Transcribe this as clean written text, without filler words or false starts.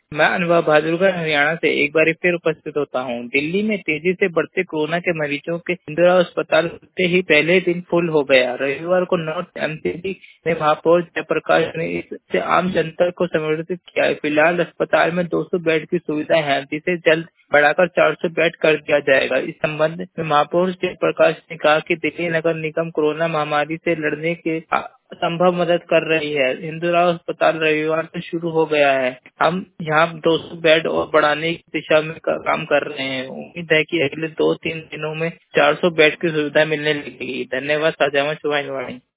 मैं अनुभव बहादुरगढ़ हरियाणा से एक बार फिर उपस्थित होता हूँ। दिल्ली में तेजी से बढ़ते कोरोना के मरीजों के इंदिरा अस्पताल खुलते ही पहले दिन फुल हो गया। रविवार को नॉर्थ एमसीडी में महापौर जयप्रकाश ने इससे आम जनता को संबोधित किया है। फिलहाल अस्पताल में 200 बेड की सुविधा है, जिसे जल्द बढ़ाकर 400 बेड कर दिया जाएगा। इस संबंध में महापौर जयप्रकाश ने कहा कि दिल्ली नगर निगम कोरोना महामारी से लड़ने के असंभव मदद कर रही है। इंदिरा अस्पताल रविवार से शुरू हो गया है। हम यहाँ 200 बेड और बढ़ाने की दिशा में काम कर रहे हैं। उम्मीद है कि अगले 2-3 दिनों में 400 बेड की सुविधा मिलने लगेगी। धन्यवाद। साझा में शुभाइनवाणी।